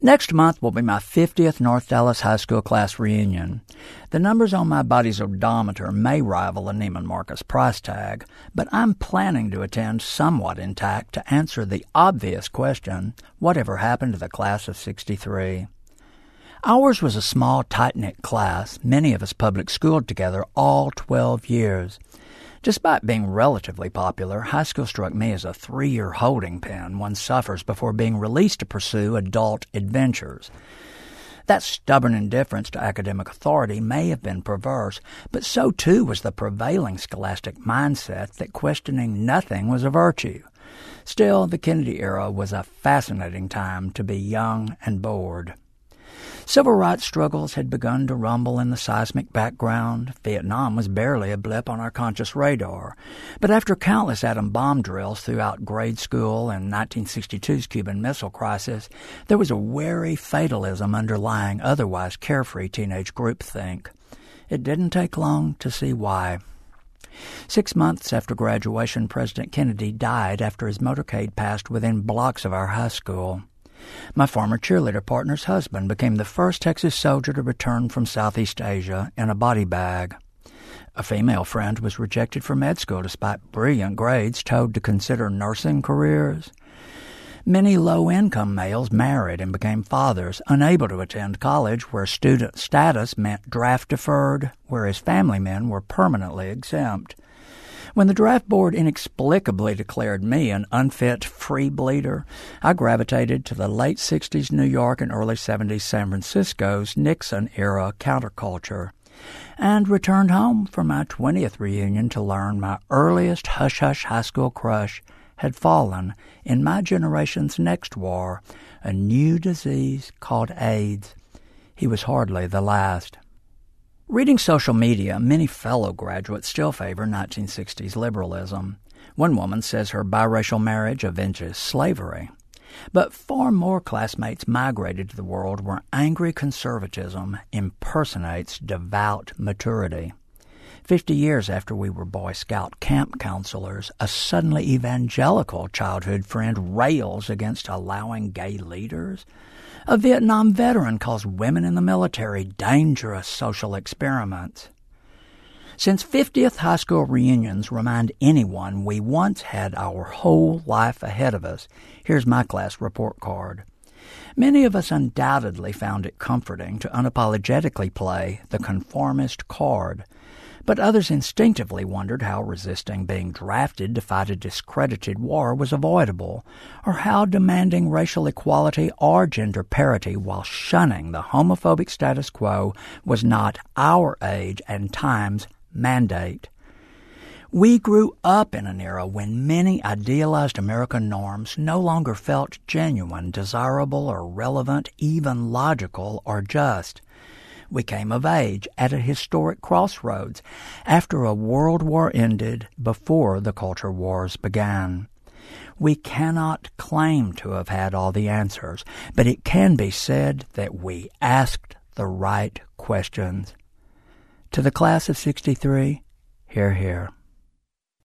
Next month will be my 50th North Dallas High School class reunion. The numbers on my body's odometer may rival a Neiman Marcus price tag, but I'm planning to attend somewhat intact to answer the obvious question, whatever happened to the class of '63? Ours was a small, tight-knit class, many of us public schooled together all 12 years. Despite being relatively popular, high school struck me as a 3-year holding pen one suffers before being released to pursue adult adventures. That stubborn indifference to academic authority may have been perverse, but so too was the prevailing scholastic mindset that questioning nothing was a virtue. Still, the Kennedy era was a fascinating time to be young and bored. Civil rights struggles had begun to rumble in the seismic background. Vietnam was barely a blip on our conscious radar. But after countless atom bomb drills throughout grade school and 1962's Cuban Missile Crisis, there was a wary fatalism underlying otherwise carefree teenage groupthink. It didn't take long to see why. 6 months after graduation, President Kennedy died after his motorcade passed within blocks of our high school. My former cheerleader partner's husband became the first Texas soldier to return from Southeast Asia in a body bag. A female friend was rejected from med school despite brilliant grades, told to consider nursing careers. Many low-income males married and became fathers, unable to attend college where student status meant draft deferred, whereas family men were permanently exempt. When the draft board inexplicably declared me an unfit free bleeder, I gravitated to the late 60s New York and early 70s San Francisco's Nixon-era counterculture, and returned home for my 20th reunion to learn my earliest hush-hush high school crush had fallen in my generation's next war, a new disease called AIDS. He was hardly the last. Reading social media, many fellow graduates still favor 1960s liberalism. One woman says her biracial marriage avenges slavery. But far more classmates migrated to the world where angry conservatism impersonates devout maturity. 50 years after we were Boy Scout camp counselors, a suddenly evangelical childhood friend rails against allowing gay leaders. A Vietnam veteran calls women in the military dangerous social experiments. Since 50th high school reunions remind anyone we once had our whole life ahead of us, here's my class report card. Many of us undoubtedly found it comforting to unapologetically play the conformist card, but others instinctively wondered how resisting being drafted to fight a discredited war was avoidable, or how demanding racial equality or gender parity while shunning the homophobic status quo was not our age and time's mandate. We grew up in an era when many idealized American norms no longer felt genuine, desirable, or relevant, even logical or just. We came of age at a historic crossroads after a world war ended before the culture wars began. We cannot claim to have had all the answers, but it can be said that we asked the right questions. To the class of '63, hear, hear.